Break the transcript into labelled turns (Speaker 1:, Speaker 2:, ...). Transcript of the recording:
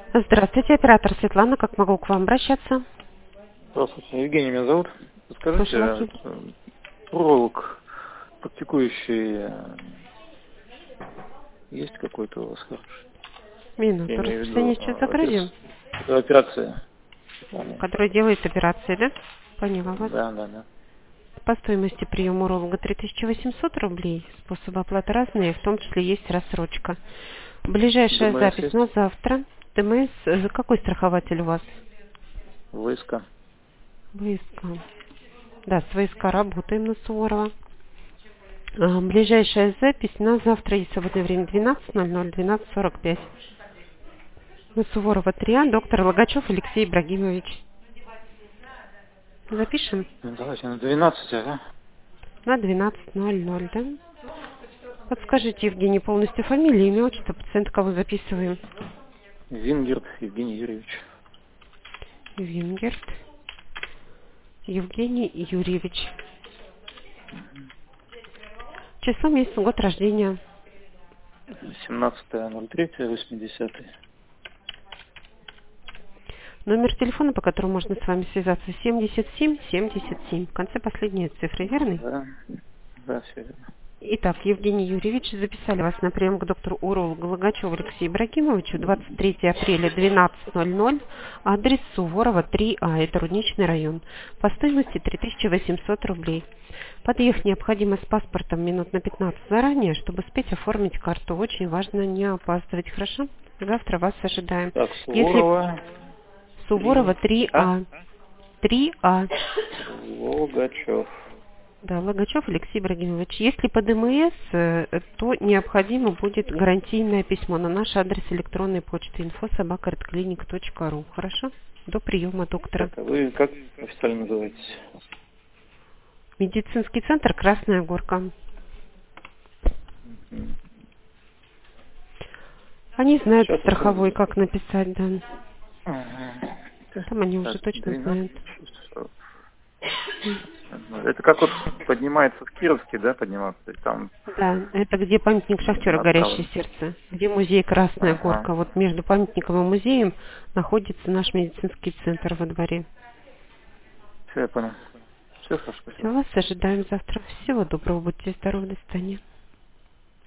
Speaker 1: Здравствуйте, оператор Светлана. Как могу к вам обращаться?
Speaker 2: Здравствуйте, Евгений меня зовут.
Speaker 1: Слушаю вас.
Speaker 2: Скажите, уролог, практикующий, есть какой-то у вас хороший? Я
Speaker 1: Минуту.
Speaker 2: имею в виду
Speaker 1: Распространение загрузим,
Speaker 2: операция. Ладно.
Speaker 1: который делает операции, да? Поняла вас.
Speaker 2: Да.
Speaker 1: По стоимости приема уролога 3800 рублей. Способы оплаты разные, в том числе есть рассрочка. Ближайшая
Speaker 2: ДМС
Speaker 1: запись на
Speaker 2: есть?
Speaker 1: завтра. ДМС, какой страхователь у вас?
Speaker 2: ВСК.
Speaker 1: ВСК. Да, с ВСК работаем на Суворова. Ближайшая запись на завтра и свободное время 12:00, 12:45. На Суворова 3А, доктор Логачев Алексей Ибрагимович. Запишем
Speaker 2: Ну, давайте на 12, ага.
Speaker 1: на 12:00, да? Подскажите, Евгений, полностью фамилия, имя, отчество, пациента, кого записываем?
Speaker 2: Вингерт Евгений Юрьевич.
Speaker 1: Вингерт Евгений Юрьевич. Число, месяц, год рождения.
Speaker 2: 17.03.80.
Speaker 1: Номер телефона, по которому можно с вами связаться, 7777. В конце последние цифры, верно?
Speaker 2: Да, все верно.
Speaker 1: Итак, Евгений Юрьевич, записали вас на прием к доктору урологу Логачеву Алексею Ибрагимовичу 23 апреля 12:00. Адрес Суворова 3А, это Рудничный район. По стоимости 3800 рублей. Подъехать необходимо с паспортом минут на 15 заранее, чтобы успеть оформить карту. Очень важно не опаздывать, хорошо? Завтра вас ожидаем.
Speaker 2: Так,
Speaker 1: Если
Speaker 2: Суворова,
Speaker 1: Суворова
Speaker 2: 3А,
Speaker 1: 3А, 3А.
Speaker 2: Логачев.
Speaker 1: Да, Логачев Алексей Ибрагимович. Если по ДМС, то необходимо будет гарантийное письмо на наш адрес электронной почты info@redclinic.ru. Хорошо? До приема доктора.
Speaker 2: Так, а вы как официально называетесь?
Speaker 1: Медицинский центр Красная Горка.
Speaker 2: М.
Speaker 1: Они знают
Speaker 2: Сейчас
Speaker 1: страховой,
Speaker 2: посмотрим.
Speaker 1: как написать, да.
Speaker 2: Ага.
Speaker 1: Там они
Speaker 2: Так,
Speaker 1: уже точно
Speaker 2: 12
Speaker 1: знают.
Speaker 2: часов. Это как вот поднимается в Кировске, да, подниматься? То есть там
Speaker 1: Да, это где памятник шахтера «Горящее
Speaker 2: направлено.
Speaker 1: сердце», где музей Красная
Speaker 2: Ага.
Speaker 1: Горка. Вот между памятником и музеем находится наш медицинский центр во дворе.
Speaker 2: Все, я понял. Все, хорошо,
Speaker 1: Все,
Speaker 2: спасибо.
Speaker 1: вас ожидаем завтра. Всего доброго, будьте здоровы, до свидания.